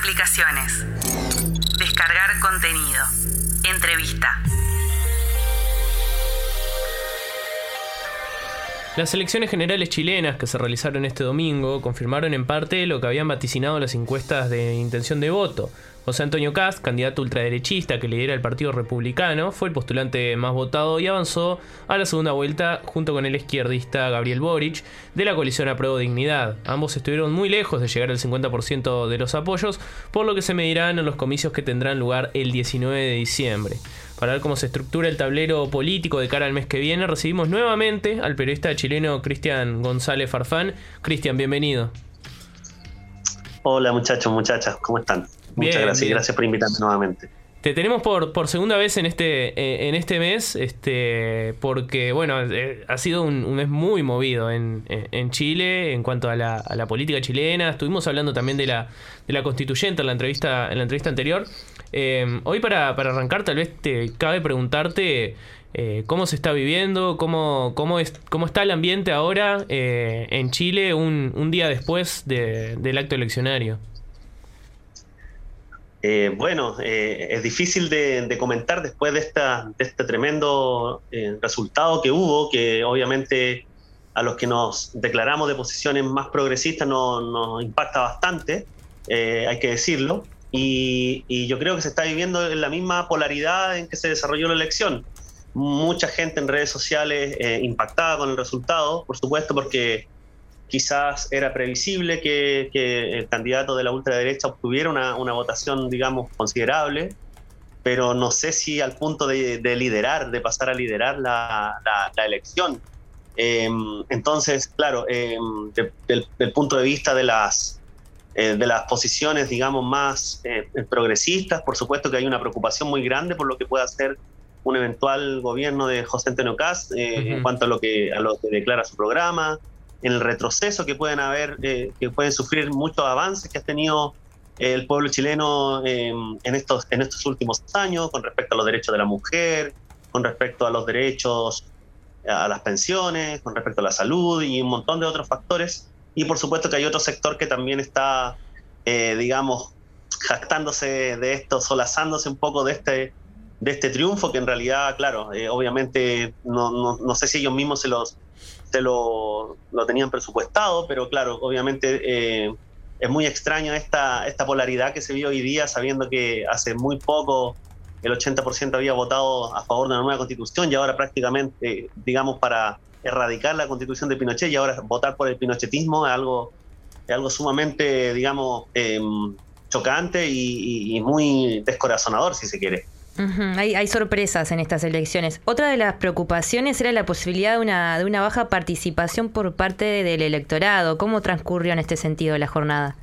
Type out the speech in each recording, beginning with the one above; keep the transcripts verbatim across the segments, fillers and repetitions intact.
aplicaciones. Descargar contenido. Entrevista. Las elecciones generales chilenas que se realizaron este domingo confirmaron en parte lo que habían vaticinado las encuestas de intención de voto. José Antonio Kast, candidato ultraderechista que lidera el Partido Republicano, fue el postulante más votado y avanzó a la segunda vuelta junto con el izquierdista Gabriel Boric de la coalición Apruebo Dignidad. Ambos estuvieron muy lejos de llegar al cincuenta por ciento de los apoyos, por lo que se medirán en los comicios que tendrán lugar el diecinueve de diciembre. Para ver cómo se estructura el tablero político de cara al mes que viene, recibimos nuevamente al periodista chileno Cristian González Farfán. Cristian, bienvenido. Hola muchachos, muchachas, ¿cómo están? Muchas bien, gracias, bien. gracias por invitarme nuevamente. Te tenemos por, por segunda vez en este eh, en este mes, este porque bueno, eh, ha sido un, un mes muy movido en, en, en Chile en cuanto a la, a la política chilena. Estuvimos hablando también de la de la constituyente en la entrevista en la entrevista anterior. Eh, hoy para, para arrancar tal vez te cabe preguntarte eh, cómo se está viviendo, cómo cómo es cómo está el ambiente ahora eh, en Chile un, un día después de, del acto eleccionario. Eh, bueno, eh, es difícil de, de comentar después de, esta, de este tremendo eh, resultado que hubo, que obviamente a los que nos declaramos de posiciones más progresistas nos, nos impacta bastante, eh, hay que decirlo, y, y yo creo que se está viviendo en la misma polaridad en que se desarrolló la elección. Mucha gente en redes sociales eh, impactada con el resultado, por supuesto, porque quizás era previsible que, que el candidato de la ultraderecha obtuviera una, una votación, digamos, considerable, pero no sé si al punto de, de liderar, de pasar a liderar la, la, la elección. Eh, entonces, claro, eh, de, del, del punto de vista de las, eh, de las posiciones, digamos, más eh, progresistas, por supuesto que hay una preocupación muy grande por lo que pueda hacer un eventual gobierno de José Antonio Kast eh, uh-huh. en cuanto a lo que, a lo que declara su programa, en el retroceso que pueden haber, eh, que pueden sufrir muchos avances que ha tenido eh, el pueblo chileno eh, en, estos, en estos últimos años, con respecto a los derechos de la mujer, con respecto a los derechos a las pensiones, con respecto a la salud y un montón de otros factores. Y por supuesto que hay otro sector que también está, eh, digamos, jactándose de esto, solazándose un poco de este, de este triunfo, que en realidad, claro, eh, obviamente no, no, no sé si ellos mismos se los se lo, lo tenían presupuestado, pero claro, obviamente eh, es muy extraño esta, esta polaridad que se vio hoy día, sabiendo que hace muy poco el ochenta por ciento había votado a favor de una nueva constitución y ahora prácticamente, eh, digamos, para erradicar la constitución de Pinochet y ahora votar por el pinochetismo es algo, es algo sumamente, digamos, eh, chocante y, y, y muy descorazonador, si se quiere. Uh-huh. Hay, hay sorpresas en estas elecciones. Otra de las preocupaciones era la posibilidad de una, de una baja participación por parte del electorado. ¿Cómo transcurrió en este sentido la jornada?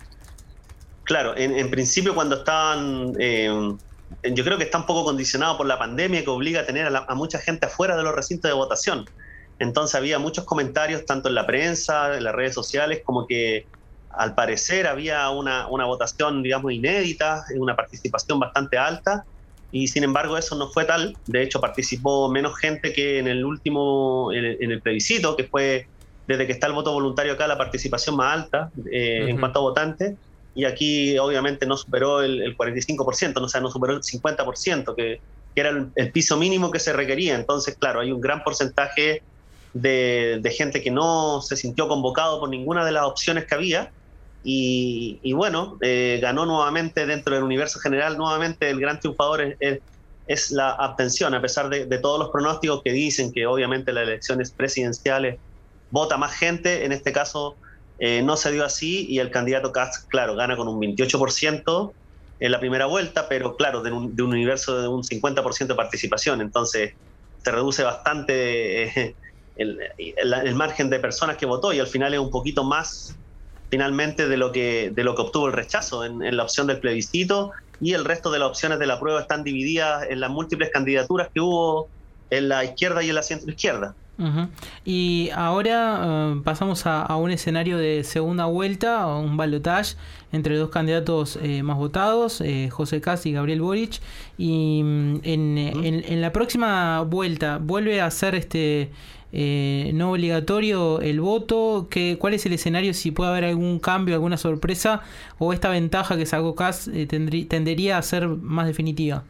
Claro, en, en principio cuando estaban, eh, yo creo que está un poco condicionado por la pandemia que obliga a tener a, la, a mucha gente afuera de los recintos de votación. Entonces había muchos comentarios tanto en la prensa, en las redes sociales, como que al parecer había una, una votación, digamos, inédita, una participación bastante alta. Y sin embargo eso no fue tal. De hecho participó menos gente que en el último, en el, en el plebiscito, que fue desde que está el voto voluntario acá la participación más alta eh, uh-huh. en cuanto a votantes. Y aquí obviamente no superó el, el cuarenta y cinco por ciento, o sea, no superó el cincuenta por ciento, que, que era el, el piso mínimo que se requería. Entonces, claro, hay un gran porcentaje de, de gente que no se sintió convocado por ninguna de las opciones que había. Y, y bueno, eh, ganó nuevamente dentro del universo general, nuevamente el gran triunfador es, es, es la abstención, a pesar de, de todos los pronósticos que dicen que obviamente las elecciones presidenciales vota más gente. En este caso eh, no se dio así y el candidato Kast, claro, gana con un veintiocho por ciento en la primera vuelta, pero claro, de un, de un universo de un cincuenta por ciento de participación, entonces se reduce bastante eh, el, el, el margen de personas que votó y al final es un poquito más finalmente de lo que de lo que obtuvo el rechazo en, en la opción del plebiscito, y el resto de las opciones de la prueba están divididas en las múltiples candidaturas que hubo en la izquierda y en la centroizquierda. Uh-huh. Y ahora uh, pasamos a, a un escenario de segunda vuelta, un balotaje entre dos candidatos eh, más votados, eh, José Kast y Gabriel Boric, y en, uh-huh. en, en la próxima vuelta vuelve a ser este eh, no obligatorio el voto. ¿Qué, ¿Cuál es el escenario? Si puede haber algún cambio, alguna sorpresa, o esta ventaja que sacó Kast eh, tendrí, tendería a ser más definitiva.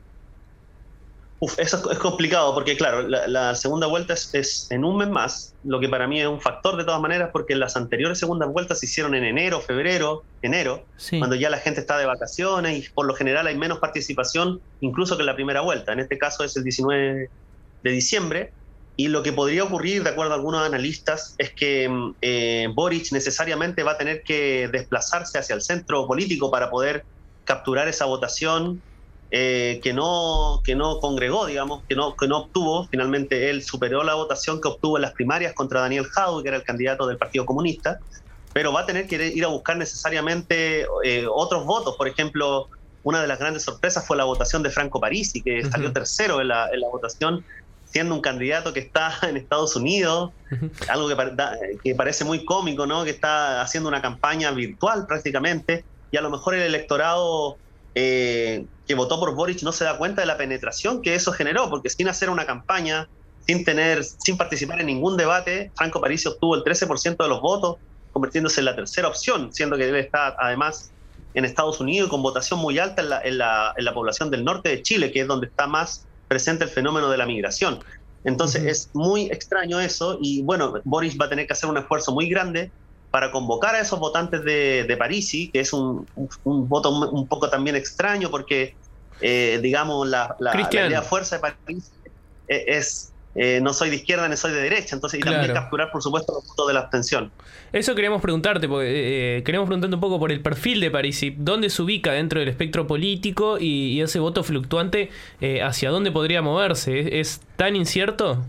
Uf, eso es complicado porque, claro, la, la segunda vuelta es, es en un mes más, lo que para mí es un factor de todas maneras, porque las anteriores segundas vueltas se hicieron en enero, febrero, enero, sí. cuando ya la gente está de vacaciones y por lo general hay menos participación, incluso que en la primera vuelta. En este caso es el diecinueve de diciembre, y lo que podría ocurrir, de acuerdo a algunos analistas, es que eh, Boric necesariamente va a tener que desplazarse hacia el centro político para poder capturar esa votación. Eh, que no que no congregó, digamos, que no, que no obtuvo. Finalmente él superó la votación que obtuvo en las primarias contra Daniel Jadue, que era el candidato del Partido Comunista, pero va a tener que ir a buscar necesariamente eh, otros votos. Por ejemplo, una de las grandes sorpresas fue la votación de Franco Parisi, que uh-huh. salió tercero en la, en la votación, siendo un candidato que está en Estados Unidos, uh-huh. algo que, que parece muy cómico, ¿no? Que está haciendo una campaña virtual prácticamente, y a lo mejor el electorado Eh, que votó por Boric no se da cuenta de la penetración que eso generó, porque sin hacer una campaña, sin tener, sin participar en ningún debate, Franco Parisi obtuvo el trece por ciento de los votos, convirtiéndose en la tercera opción, siendo que él está además en Estados Unidos y con votación muy alta en la, en la, en la población del norte de Chile, que es donde está más presente el fenómeno de la migración. Entonces uh-huh. es muy extraño eso, y bueno, Boric va a tener que hacer un esfuerzo muy grande para convocar a esos votantes de, de Parisi, que es un, un, un voto un poco también extraño, porque, eh, digamos, la, la, la idea fuerza de Parisi es, eh, no soy de izquierda ni soy de derecha, entonces, y claro. también capturar, por supuesto, los votos de la abstención. Eso queríamos preguntarte, porque eh, queremos preguntarte un poco por el perfil de Parisi, dónde se ubica dentro del espectro político y, y ese voto fluctuante, eh, hacia dónde podría moverse. ¿Es, es tan incierto?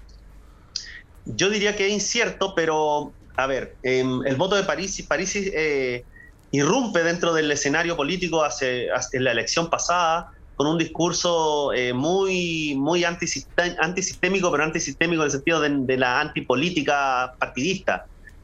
Yo diría que es incierto, pero... A ver, eh, el voto de Parisi, Parisi eh, irrumpe dentro del escenario político hace, hace, en la elección pasada con un discurso eh, muy, muy antisistem, antisistémico, pero antisistémico en el sentido de, de la antipolítica partidista.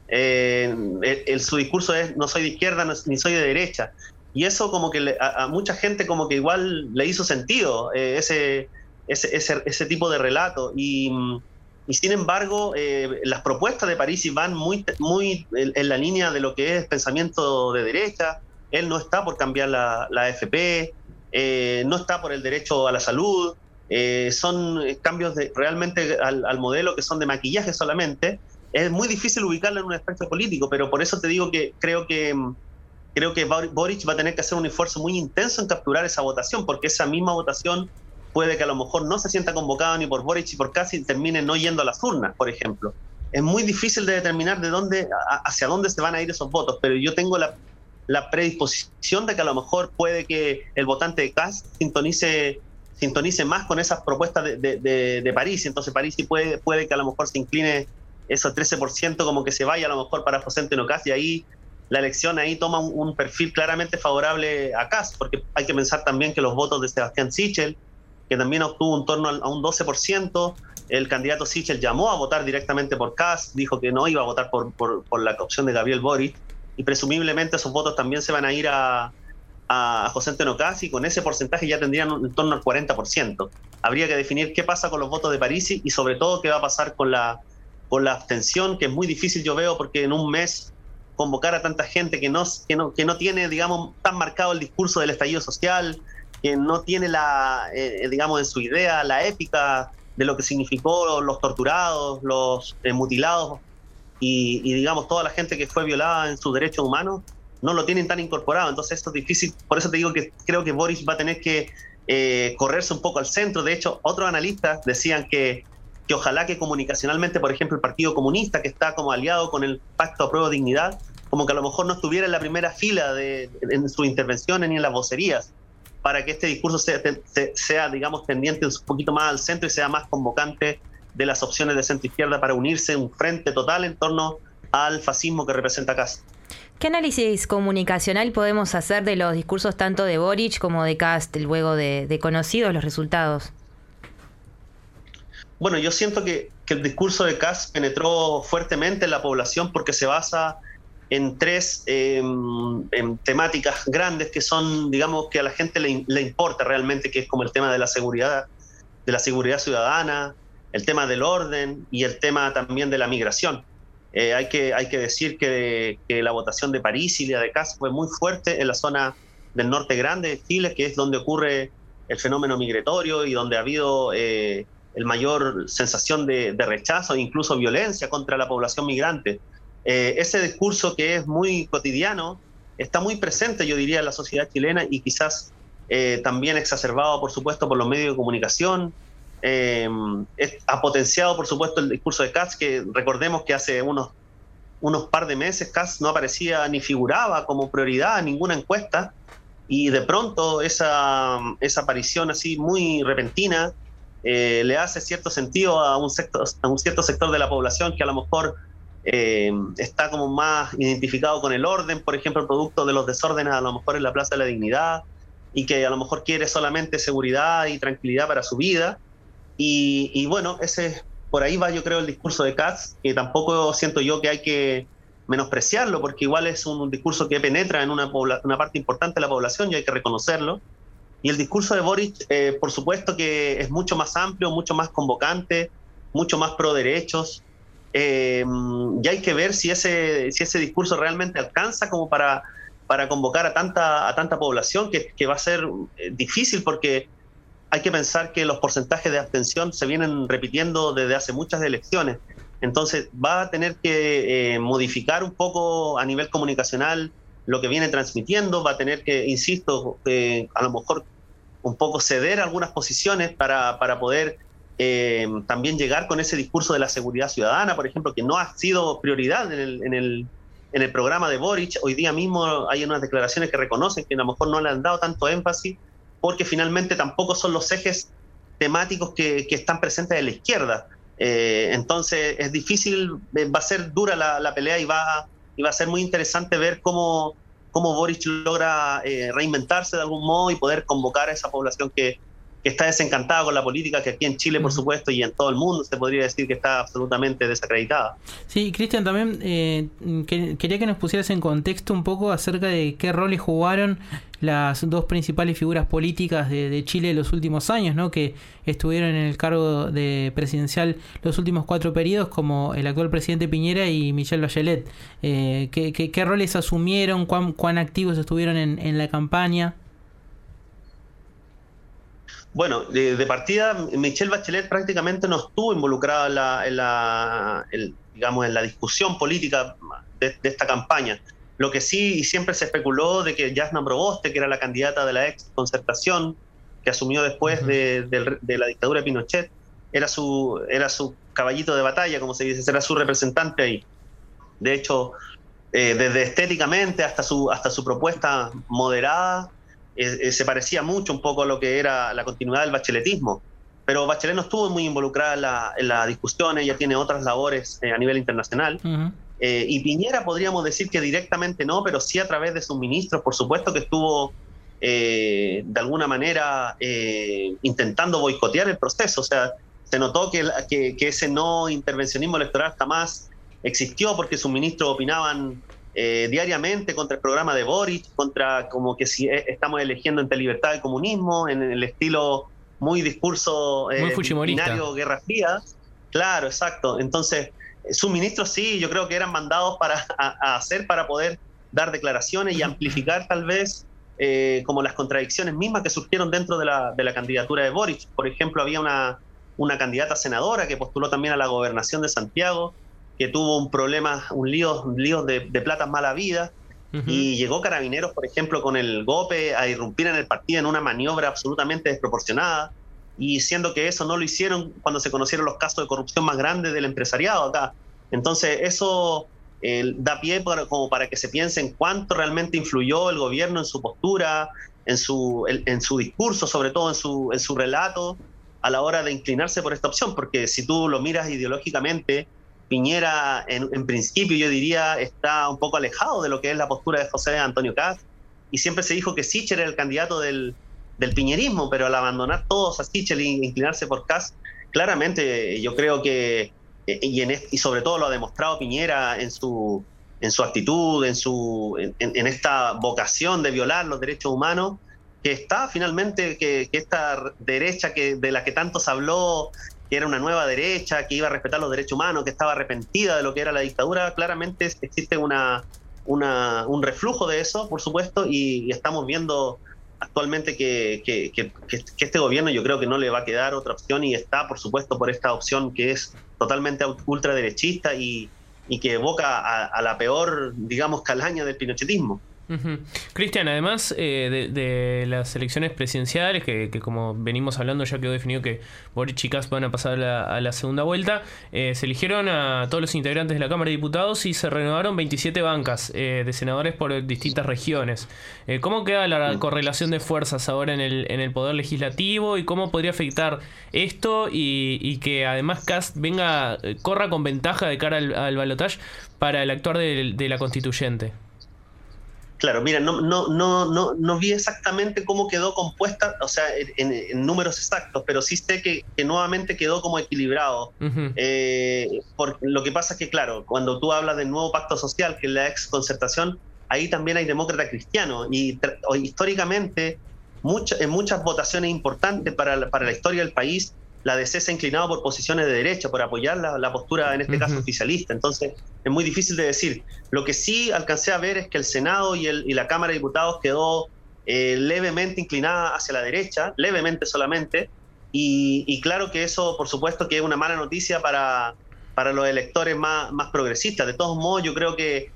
Eh, el, el, su discurso es no soy de izquierda no, ni soy de derecha. Y eso como que le, a, a mucha gente como que igual le hizo sentido eh, ese, ese, ese, ese tipo de relato. Y... Y sin embargo, eh, las propuestas de Parisi van muy, muy en, en la línea de lo que es pensamiento de derecha. Él no está por cambiar la, la A F P, eh, no está por el derecho a la salud. Eh, son cambios de, realmente al, al modelo que son de maquillaje solamente. Es muy difícil ubicarlo en un espectro político, pero por eso te digo que creo que creo que Boric va a tener que hacer un esfuerzo muy intenso en capturar esa votación, porque esa misma votación puede que a lo mejor no se sienta convocado ni por Boric y por Kast y termine no yendo a las urnas, por ejemplo. Es muy difícil de determinar de dónde, hacia dónde se van a ir esos votos, pero yo tengo la, la predisposición de que a lo mejor puede que el votante de Kast sintonice, sintonice más con esas propuestas de, de, de, de Parisi. Entonces Parisi puede, puede que a lo mejor se incline esos trece por ciento como que se vaya a lo mejor para José Antonio Kast, y ahí la elección ahí toma un, un perfil claramente favorable a Kast, porque hay que pensar también que los votos de Sebastián Sichel, que también obtuvo en torno a un doce por ciento. El candidato Sichel llamó a votar directamente por Kast, dijo que no iba a votar por, por, por la opción de Gabriel Boric, y presumiblemente esos votos también se van a ir a, a José Antonio Kast, y con ese porcentaje ya tendrían en torno al cuarenta por ciento. Habría que definir qué pasa con los votos de Parisi y sobre todo qué va a pasar con la, con la abstención, que es muy difícil, yo veo, porque en un mes convocar a tanta gente que no, que no, que no tiene, digamos, tan marcado el discurso del estallido social, que no tiene la, eh, digamos, en su idea la épica de lo que significó los torturados, los eh, mutilados y, y, digamos, toda la gente que fue violada en sus derechos humanos, no lo tienen tan incorporado. Entonces esto es difícil. Por eso te digo que creo que Boric va a tener que eh, correrse un poco al centro. De hecho, otros analistas decían que, que ojalá que comunicacionalmente, por ejemplo, el Partido Comunista, que está como aliado con el Pacto Apruebo Dignidad, como que a lo mejor no estuviera en la primera fila de, en sus intervenciones ni en las vocerías, para que este discurso sea, sea, digamos, tendiente un poquito más al centro y sea más convocante de las opciones de centro-izquierda para unirse en un frente total en torno al fascismo que representa Kast. ¿Qué análisis comunicacional podemos hacer de los discursos tanto de Boric como de Kast luego de, de conocidos los resultados? Bueno, yo siento que, que el discurso de Kast penetró fuertemente en la población porque se basa en tres eh, en temáticas grandes que son, digamos, que a la gente le, le importa realmente, que es como el tema de la seguridad, de la seguridad ciudadana, el tema del orden y el tema también de la migración. Eh, hay, que, hay que decir que, que la votación de París y la de Kast fue muy fuerte en la zona del norte grande de Chile, que es donde ocurre el fenómeno migratorio y donde ha habido eh, el mayor sensación de, de rechazo e incluso violencia contra la población migrante. Eh, ese discurso que es muy cotidiano está muy presente, yo diría, en la sociedad chilena y quizás eh, también exacerbado, por supuesto, por los medios de comunicación. Eh, es, ha potenciado, por supuesto, el discurso de Kast, que recordemos que hace unos, unos par de meses Kast no aparecía ni figuraba como prioridad en ninguna encuesta, y de pronto esa, esa aparición así muy repentina eh, le hace cierto sentido a un, sector, a un cierto sector de la población que a lo mejor eh, está como más identificado con el orden, por ejemplo, producto de los desórdenes a lo mejor en la Plaza de la Dignidad, y que a lo mejor quiere solamente seguridad y tranquilidad para su vida. Y, y bueno, ese por ahí va, yo creo, el discurso de Kast, que tampoco siento yo que hay que menospreciarlo, porque igual es un, un discurso que penetra en una, pobla, una parte importante de la población y hay que reconocerlo. Y el discurso de Boric, eh, por supuesto que es mucho más amplio, mucho más convocante, mucho más pro derechos. Eh, y hay que ver si ese, si ese discurso realmente alcanza como para, para convocar a tanta, a tanta población, que, que va a ser eh, difícil, porque hay que pensar que los porcentajes de abstención se vienen repitiendo desde hace muchas elecciones. Entonces va a tener que eh, modificar un poco a nivel comunicacional lo que viene transmitiendo, va a tener que, insisto, eh, a lo mejor un poco ceder algunas posiciones para, para poder eh, también llegar con ese discurso de la seguridad ciudadana, por ejemplo, que no ha sido prioridad en el, en el, en el programa de Boric. Hoy día mismo hay unas declaraciones que reconocen que a lo mejor no le han dado tanto énfasis, porque finalmente tampoco son los ejes temáticos que, que están presentes en la izquierda. Eh, entonces es difícil, va a ser dura la, la pelea y va, y va a ser muy interesante ver cómo, cómo Boric logra eh, reinventarse de algún modo y poder convocar a esa población que, que está desencantada con la política, que aquí en Chile, por supuesto, y en todo el mundo se podría decir que está absolutamente desacreditada. Sí, Cristian, también eh, que, quería que nos pusieras en contexto un poco acerca de qué roles jugaron las dos principales figuras políticas de, de Chile en los últimos años, ¿no? Que estuvieron en el cargo de presidencial los últimos cuatro periodos, como el actual presidente Piñera y Michelle Bachelet. Eh, ¿qué, qué, ¿Qué roles asumieron? ¿Cuán, cuán activos estuvieron en, en la campaña? Bueno, de, de partida, Michelle Bachelet prácticamente no estuvo involucrada en la, en la el, digamos, en la discusión política de, de esta campaña. Lo que sí, y siempre se especuló de que Jasna Proboste, que era la candidata de la ex Concertación, que asumió después uh-huh. de, de, de la dictadura de Pinochet, era su, era su caballito de batalla, como se dice, era su representante ahí. De hecho, eh, desde estéticamente hasta su, hasta su propuesta moderada, eh, eh, se parecía mucho un poco a lo que era la continuidad del bacheletismo. Pero Bachelet no estuvo muy involucrada en la, en la discusión, ella tiene otras labores eh, a nivel internacional. Uh-huh. Eh, y Piñera podríamos decir que directamente no, pero sí a través de sus ministros, por supuesto que estuvo eh, de alguna manera eh, intentando boicotear el proceso. O sea, se notó que, que, que ese no intervencionismo electoral jamás existió, porque sus ministros opinaban eh, diariamente contra el programa de Boric, contra como que si estamos eligiendo entre libertad y comunismo, en el estilo muy discurso eh, muy fujimorista, binario, Guerra Fría. Claro, exacto. Entonces sus ministros sí, yo creo que eran mandados para, a, a hacer para poder dar declaraciones y amplificar tal vez eh, como las contradicciones mismas que surgieron dentro de la, de la candidatura de Boric. Por ejemplo, había una, una candidata senadora que postuló también a la gobernación de Santiago, que tuvo un problema, un lío, un lío de, de platas mala vida, uh-huh. y llegó Carabineros, por ejemplo, con el golpe a irrumpir en el partido en una maniobra absolutamente desproporcionada, y siendo que eso no lo hicieron cuando se conocieron los casos de corrupción más grandes del empresariado acá. Entonces eso eh, da pie para, como para que se piense en cuánto realmente influyó el gobierno en su postura, en su, en, en su discurso, sobre todo en su, en su relato, a la hora de inclinarse por esta opción, porque si tú lo miras ideológicamente, Piñera en, en principio yo diría está un poco alejado de lo que es la postura de José Antonio Kast, y siempre se dijo que Sichel era el candidato del del piñerismo, pero al abandonar todos a Sichel e inclinarse por Kast, claramente yo creo que, y, en este, y sobre todo lo ha demostrado Piñera en su, en su actitud, en, su, en, en esta vocación de violar los derechos humanos, que está finalmente, que, que esta derecha que, de la que tanto se habló que era una nueva derecha, que iba a respetar los derechos humanos, que estaba arrepentida de lo que era la dictadura. Claramente existe una, una, un reflujo de eso, por supuesto, y, y estamos viendo actualmente que, que, que, que este gobierno yo creo que no le va a quedar otra opción y está, por supuesto, por esta opción que es totalmente ultraderechista y, y que evoca a, a la peor, digamos, calaña del pinochetismo. Uh-huh. Cristian, además eh, de, de las elecciones presidenciales, que, que como venimos hablando ya quedó definido que Boric y Kast van a pasar a la, a la segunda vuelta, eh, se eligieron a todos los integrantes de la Cámara de Diputados y se renovaron veintisiete bancas eh, de senadores por distintas regiones. Eh, ¿Cómo queda la correlación de fuerzas ahora en el, en el Poder Legislativo y cómo podría afectar esto y, y que además Kast venga, corra con ventaja de cara al, al balotaje para el actuar de, de la constituyente? Claro, mira, no, no, no, no, no vi exactamente cómo quedó compuesta, o sea, en, en números exactos, pero sí sé que, que nuevamente quedó como equilibrado. Uh-huh. Eh, por, lo que pasa es que, claro, cuando tú hablas del nuevo pacto social, que es la ex concertación, ahí también hay demócrata cristiano, y tra- históricamente, mucho, en muchas votaciones importantes para la, para la historia del país, la D C se ha inclinado por posiciones de derecha, por apoyar la, la postura, en este uh-huh. caso, oficialista. Entonces, es muy difícil de decir. Lo que sí alcancé a ver es que el Senado y, el, y la Cámara de Diputados quedó eh, levemente inclinada hacia la derecha, levemente solamente, y, y claro que eso, por supuesto, que es una mala noticia para, para los electores más, más progresistas. De todos modos, yo creo que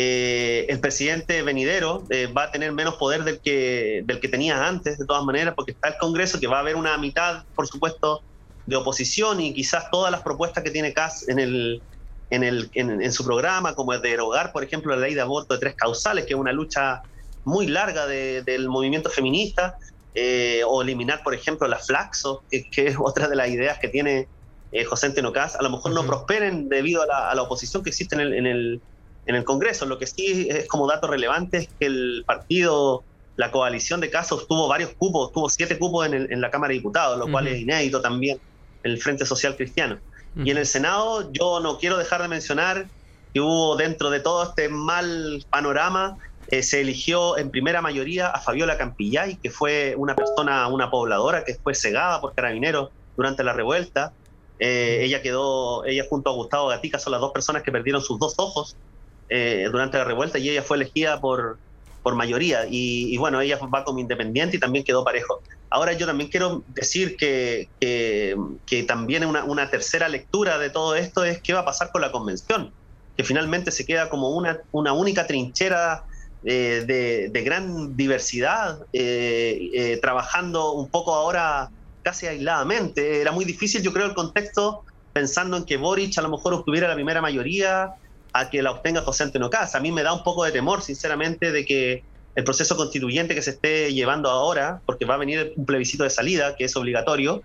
eh, el presidente venidero eh, va a tener menos poder del que, del que tenía antes, de todas maneras, porque está el Congreso, que va a haber una mitad, por supuesto, de oposición, y quizás todas las propuestas que tiene Kast en el en el en, en su programa, como es derogar, por ejemplo, la ley de aborto de tres causales, que es una lucha muy larga de, del movimiento feminista, eh, o eliminar, por ejemplo, la Flaxo, que, que es otra de las ideas que tiene eh, José Antonio Kast, a lo mejor uh-huh. no prosperen debido a la, a la oposición que existe en el, en, el, en el Congreso. Lo que sí es como dato relevante es que el partido, la coalición de Kast tuvo varios cupos, tuvo siete cupos en, el, en la Cámara de Diputados, lo uh-huh. cual es inédito también, el Frente Social Cristiano. Uh-huh. Y en el Senado, yo no quiero dejar de mencionar que hubo, dentro de todo este mal panorama, eh, se eligió en primera mayoría a Fabiola Campillay, que fue una persona, una pobladora que fue cegada por carabineros durante la revuelta. Eh, ella quedó, ella junto a Gustavo Gatica son las dos personas que perdieron sus dos ojos eh, durante la revuelta, y ella fue elegida por, por mayoría. Y, y bueno, ella va como independiente y también quedó parejo. Ahora yo también quiero decir que, que, que también una, una tercera lectura de todo esto es qué va a pasar con la convención, que finalmente se queda como una, una única trinchera eh, de, de gran diversidad, eh, eh, trabajando un poco ahora casi aisladamente. Era muy difícil, yo creo, el contexto, pensando en que Boric a lo mejor obtuviera la primera mayoría, a que la obtenga José Antonio Kast. A mí me da un poco de temor, sinceramente, de que el proceso constituyente que se esté llevando ahora, porque va a venir un plebiscito de salida, que es obligatorio,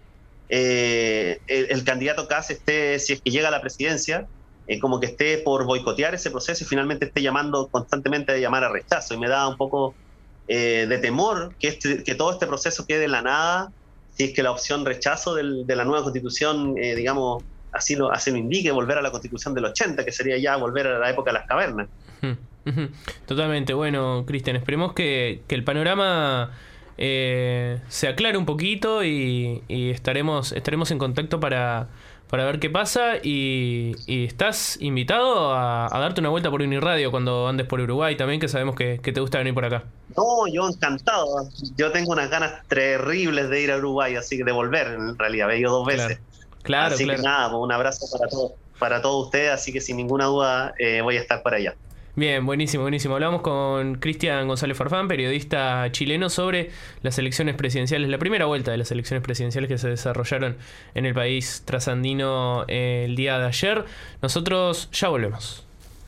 eh, el, el candidato Kast esté, si es que llega a la presidencia, eh, como que esté por boicotear ese proceso y finalmente esté llamando constantemente a llamar a rechazo. Y me da un poco eh, de temor que, este, que todo este proceso quede en la nada, si es que la opción rechazo del, de la nueva constitución, eh, digamos, así lo, así lo indique, volver a la constitución del ochenta, que sería ya volver a la época de las cavernas. Hmm. Totalmente. Bueno, Cristian, esperemos que, que el panorama eh, se aclare un poquito y, y estaremos estaremos en contacto para, para ver qué pasa, y, y estás invitado a, a darte una vuelta por Uniradio cuando andes por Uruguay también, que sabemos que, que te gusta venir por acá. No, yo encantado. Yo tengo unas ganas terribles de ir a Uruguay, así que de volver, en realidad, he ido dos veces. Claro, claro. Así claro. que nada, un abrazo para todos, para todos ustedes, así que sin ninguna duda eh, voy a estar por allá. Bien, buenísimo, buenísimo. Hablamos con Cristian González Farfán, periodista chileno, sobre las elecciones presidenciales, la primera vuelta de las elecciones presidenciales que se desarrollaron en el país trasandino el día de ayer. Nosotros ya volvemos.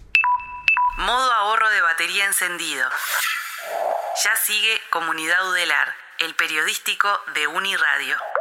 Modo ahorro de batería encendido. Ya sigue Comunidad Udelar, el periodístico de Uniradio.